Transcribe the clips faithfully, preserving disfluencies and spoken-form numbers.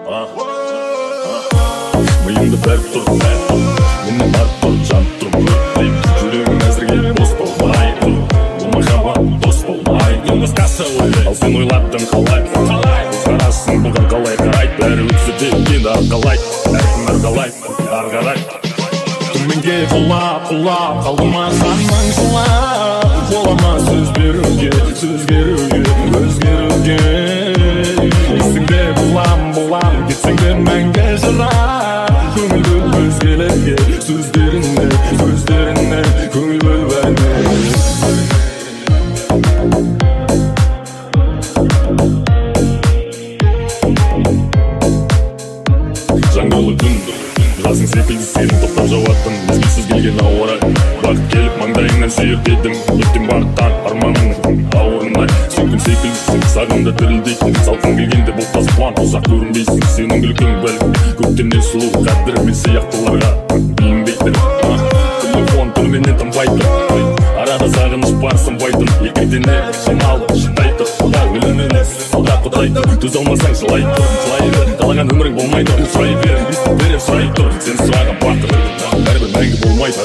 Миымды бәріп тұр, мені барып тұр, жанып тұр, өрттейм. Жүрегім әзірге бос болмайды, бұл махаббат дос болмайды. Yalnız қаса ойлай, ал сен ойлаттың қалай? Қарасын бұған қалай қарайды, бәрі өтсе де енді арқалайды. Әркім арқалайды, ары қарай. Төменге құлап, құлап, қалды ма санаң жылап? Бола ма сөз беруге, сөз беруге, өзгеруге? Есіңде болам, болам, кетсең де мәңгі жырап. Көңіл бөл өзгелерге, сөздеріне, сөздеріне, көңіл бөл бәріне. Жаңғылы күн, жасың секілді сенің тоқтап жауаттың. Мезгілсіз келген ауа райы, бақыт келіп маңдайыңнан сүйіп едім. Ертең барып таң арманың ауырынай. Сен күн секілдісің, сағымда дірілдейтін. Салқын келгенде бұлттас план, ұзақ көрінбейсің. Сенің күлкің бәлкім көктемнен сұлу, қадір мен сияқтыларға бейімбейтін. Телефон түрменен тынбайтын, арада сағыныш бар сынбайтын. Екеуден әр жиналып шыдайтын, құда өліміне алға құдайды. Төз алмасаң жылай тұр, жылай бер, қалаған өмірің болмайды. Сұрай бер, естіп беріп сұрай тұр, сен сұраған бақыт бәрібір мәңгі болмайды.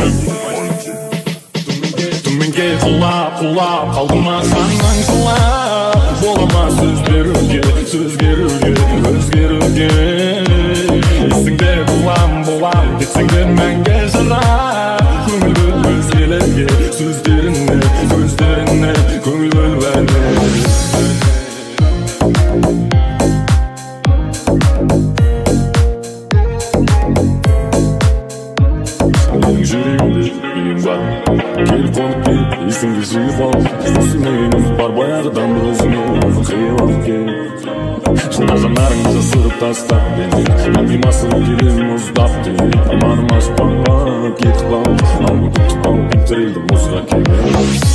Төменге құлап, құлап, қалды ма санаң жылап? Бола ма сөз беруге, сөз беруге, өзгеруге? Есіңде болам, болам, кетсең де мәңгі жырап. Көңіл бөл өзгелерге, сөздеріне, сөздеріне, көңіл бөл бәріне. Менің жүрегімде үйім бар, келіп қонып кел, есіңді жиып ал. Түсінегенім бар баяғыдан бір өзіңе қиып алып кел. Шынар жанарыңды жасырып тастап, мен қимасы келем мұздап кел. Арманым аспанға кетіп ал, ал күтіп ал, тірелді мұзға келген.